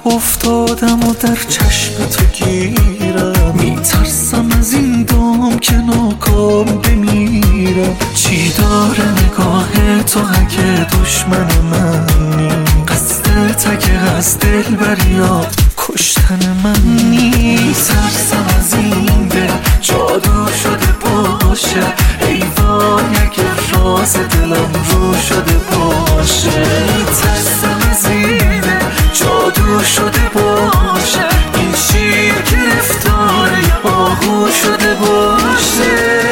افتادم و در چشم تو گیرم، میترسم از این دام که ناکام بمیرم. چی داره نگاه تو اگه دشمن منی؟ قصدت اگه از دل بریاد کشتن من نیست. میترسم از این دل جادو شده باشه، ای وای اگه راز دلم رو شده باشه. میترسم از این دل جادو شده باشه، این شیر گرفتار آهو شده باشه.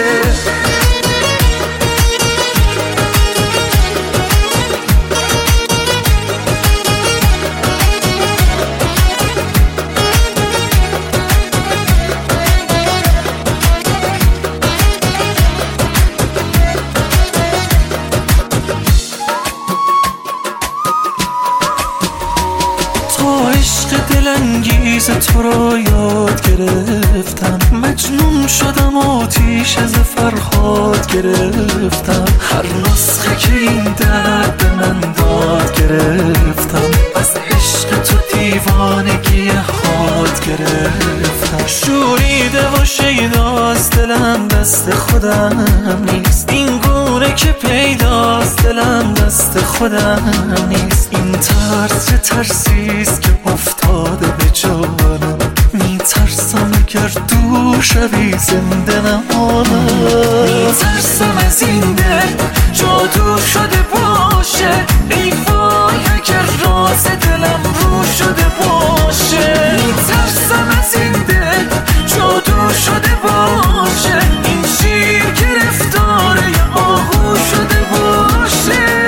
عشق دلانگیز تو را یاد گرفتم، مجنون شدم آتیش از فرهاد گرفتم. هر نسخه که این درد به من داد گرفتم، از عشق تو دیوانگی حاد گرفتم. شوریده و شیداست دلم دست خودم نیست، این گونه که پیداست دلم دست خودم نیست. این ترس چه ترسیست که افتاده به جانم، میترسم اگر دور شوی زنده نمانم. میترسم از این دل جادو شده باشه، ای وای اگر راز دلم رو شده باشه. میترسم از این دل جادو شده باشه، این شیر گرفتار آهو شده باشه.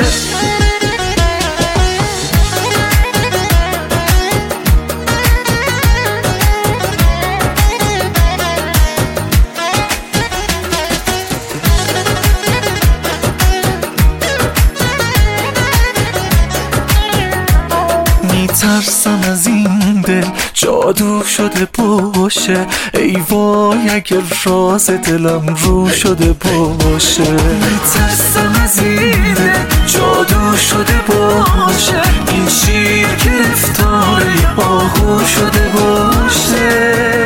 میترسم از این دل جادو شده باشه، ای وای اگر راز دلم رو شده باشه. میترسم از این دل جادو شده باشه، این شیر گرفتار آهو شده باشه.